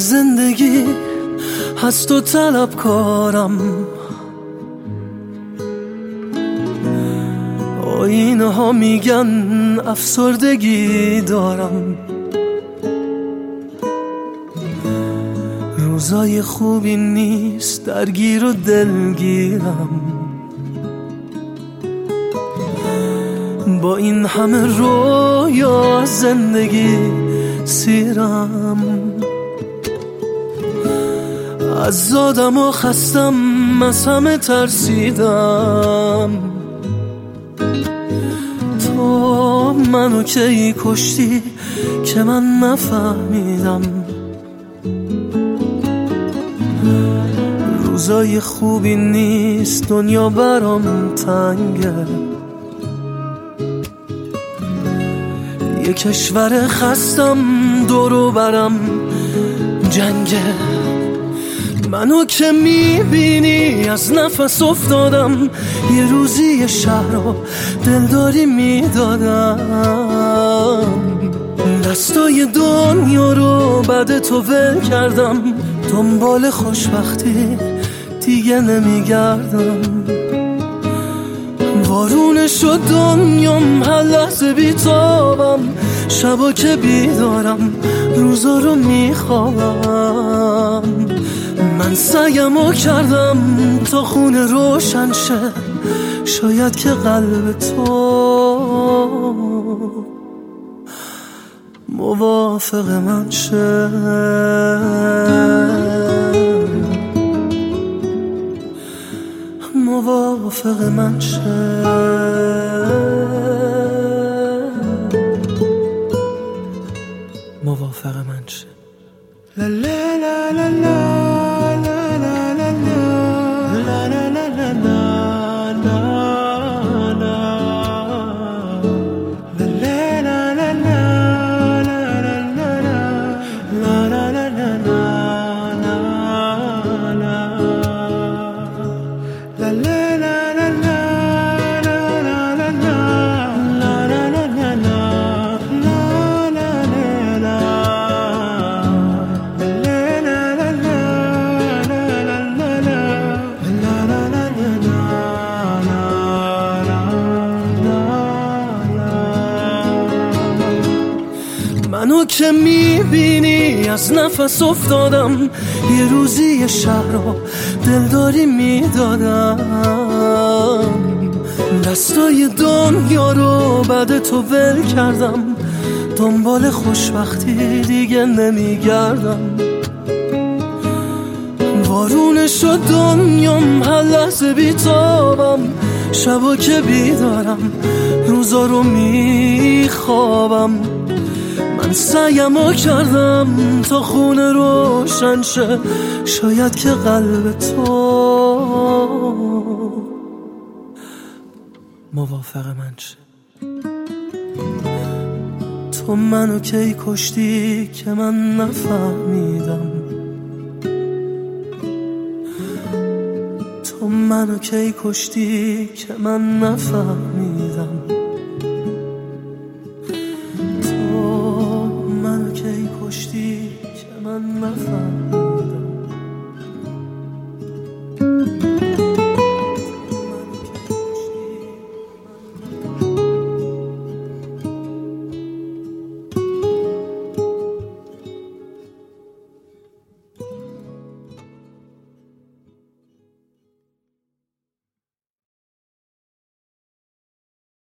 زندگی هست و طلبکارم، آینه ها میگن افسردگی دارم، روزای خوبی نیست درگیر و دلگیرم، با این همه رویا زندگی سیرم، از زادم و خستم از همه ترسیدم، تو منو کی کشتی که من نفهمیدم، روزای خوبی نیست دنیا برام تنگه، یه کشور خستم دورو برم جنگه، منو که میبینی از نفس افتادم، یه روزی یه شهر رو دلداری میدادم، دستای دنیا رو بعد تو ول کردم، دنبال خوشبختی دیگه نمیگردم، وارونه شد دنیام هر لحظه بیتابم، شبا که بیدارم روزا رو میخوابم، من سعیمو کردم تا خونه روشن شه، شاید که قلب تو موافق من شه، موافق من شه، موافق من شه. لا لا لا لا لا لا لا لا لا لا لا منو که میبینی از نفس افتادم، یه روزی یه شهر رو دلداری میدادم، دستای دنیا رو بعد تو ول کردم، دنبال خوشبختی دیگه نمیگردم، وارونه شد دنیام هر لحظه بیتابم، شبا که بیدارم روزا رو میخوابم، من سعیمو کردم تا خونه روشن شه، شاید که قلب تو موافق من شه، تو منو کی کشتی که من نفهمیدم، تو منو کی کشتی که من نفهمیدم، تو منو کی کشتی که من نفهمیدم.